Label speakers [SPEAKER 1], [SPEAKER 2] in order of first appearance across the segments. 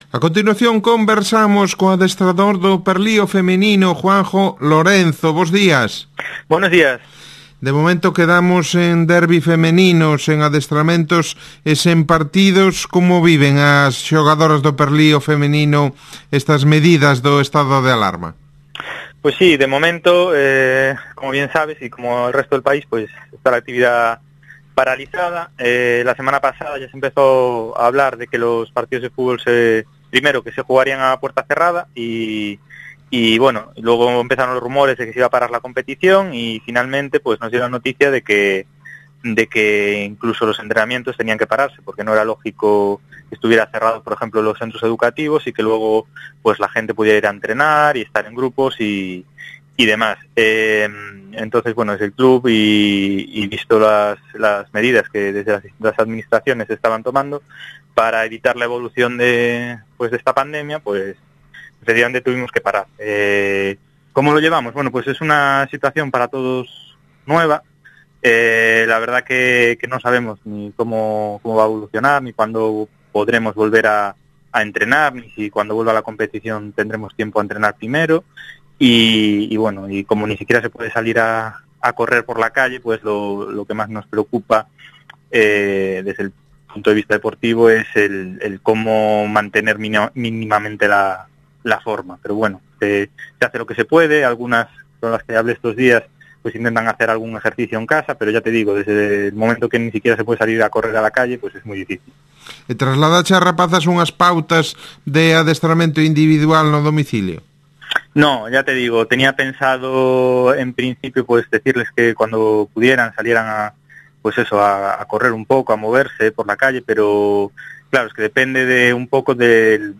[SPEAKER 1] A continuación conversamos co adestrador do Perlío femenino, Juanjo Lorenzo. Bos días.
[SPEAKER 2] Buenos días.
[SPEAKER 1] De momento quedamos en derbi femeninos, en adestramentos e sen partidos. Como viven as xogadoras do Perlío femenino estas medidas do estado de alarma?
[SPEAKER 2] Pues sí, de momento, como bien sabes, y como el resto del país, pues está la actividad paralizada. La semana pasada ya se empezó a hablar de que los partidos de fútbol primero que se jugarían a puerta cerrada y bueno, luego empezaron los rumores de que se iba a parar la competición y finalmente pues nos dio la noticia de que incluso los entrenamientos tenían que pararse porque no era lógico que estuviera cerrado, por ejemplo, los centros educativos y que luego pues la gente pudiera ir a entrenar y estar en grupos y demás. Entonces, bueno, desde el club y visto las medidas que desde las administraciones se estaban tomando para evitar la evolución de esta pandemia, pues efectivamente tuvimos que parar. ¿Cómo lo llevamos? Bueno, pues es una situación para todos nueva. La verdad que no sabemos ni cómo va a evolucionar, ni cuándo podremos volver a entrenar, ni si cuando vuelva a la competición tendremos tiempo a entrenar primero. Y bueno, y como ni siquiera se puede salir a correr por la calle, pues lo que más nos preocupa desde el punto de vista deportivo es el cómo mantener mínimamente la forma. Pero bueno, se hace lo que se puede. Algunas con las que hablé estos días pues intentan hacer algún ejercicio en casa, pero ya te digo, desde el momento que ni siquiera se puede salir a correr a la calle, pues es muy difícil.
[SPEAKER 1] E trasladache a rapazas unhas pautas de adestramento individual no domicilio?
[SPEAKER 2] No, ya te digo, tenía pensado en principio pues decirles que cuando pudieran salieran a correr un poco, a moverse por la calle, pero claro, es que depende de un poco de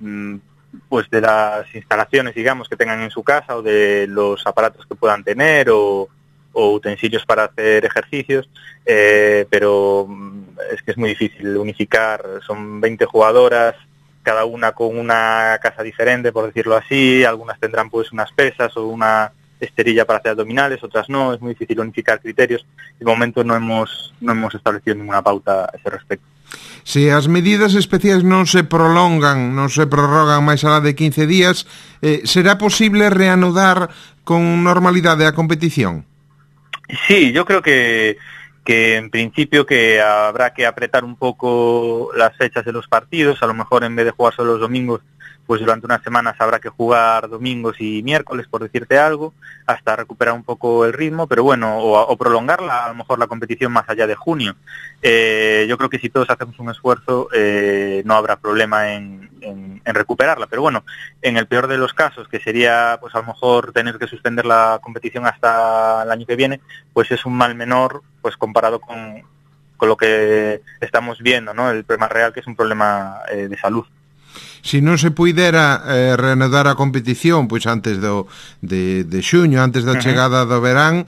[SPEAKER 2] las instalaciones, digamos, que tengan en su casa o de los aparatos que puedan tener o utensilios para hacer ejercicios, pero es que es muy difícil unificar. Son 20 jugadoras, cada una con una casa diferente, por decirlo así. Algunas tendrán pues unas pesas o una esterilla para hacer abdominales, otras no. Es muy difícil unificar criterios. De momento no hemos establecido ninguna pauta a ese respecto.
[SPEAKER 1] Se as medidas especiais non se prolongan, non se prorrogan máis alá de 15 días, será posible reanudar con normalidade a competición?
[SPEAKER 2] Sí, yo creo que en principio que habrá que apretar un poco las fechas de los partidos. A lo mejor en vez de jugar solo los domingos, pues durante unas semanas habrá que jugar domingos y miércoles, por decirte algo, hasta recuperar un poco el ritmo, pero bueno, o prolongarla, a lo mejor la competición más allá de junio. Yo creo que si todos hacemos un esfuerzo, no habrá problema en recuperarla, pero bueno, en el peor de los casos, que sería pues a lo mejor tener que suspender la competición hasta el año que viene, pues es un mal menor, pues comparado con lo que estamos viendo, ¿no? El problema real, que es un problema de salud.
[SPEAKER 1] Se non se puidera reanudar a competición pois antes de xuño, antes da chegada do verán,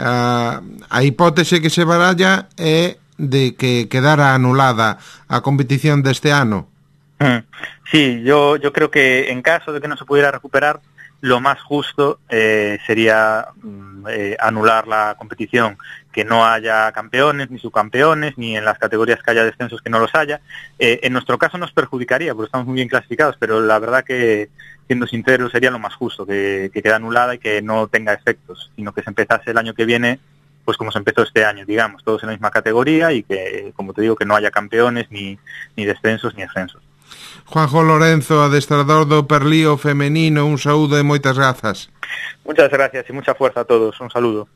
[SPEAKER 1] a hipótese que se baralla é de que quedara anulada a competición deste ano.
[SPEAKER 2] Sí, yo creo que en caso de que no se pudiera recuperar, lo más justo sería anular la competición, que no haya campeones ni subcampeones, ni en las categorías que haya descensos que no los haya. En nuestro caso nos perjudicaría, porque estamos muy bien clasificados, pero la verdad que, siendo sincero, sería lo más justo, que quede anulada y que no tenga efectos, sino que se empezase el año que viene, pues como se empezó este año, digamos, todos en la misma categoría y que, como te digo, que no haya campeones, ni descensos, ni ascensos.
[SPEAKER 1] Juanjo Lorenzo, adestrador do Perlío femenino, un saúdo e moitas grazas.
[SPEAKER 2] Muchas gracias y mucha fuerza a todos. Un saludo.